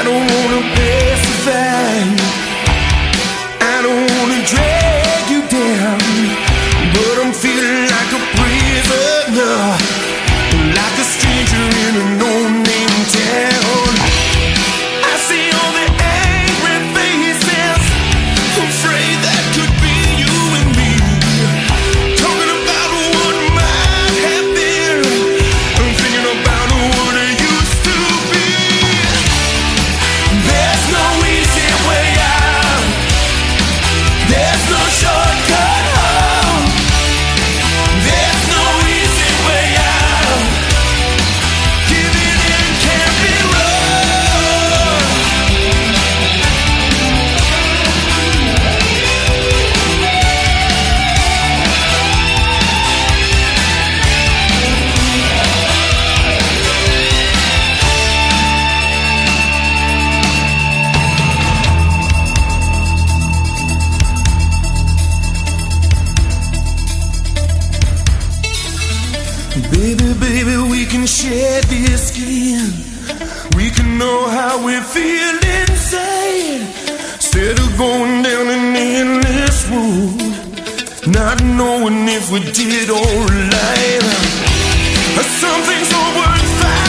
don't wanna pacify you, I don't wanna drag you down, but I'm feeling like a prisoner, like a stranger in a no-name town. I see all the angry faces, afraid that could be you and me, talking about what might have been, and thinking about what it used to be. There's no easy way out, there's no shortcut home, there's no easy way out, giving in can't be wrong. Baby, baby, we can share this skin, we can know how we feel inside, instead of going down an endless road, not knowing if we did alright. Some things are worth fighting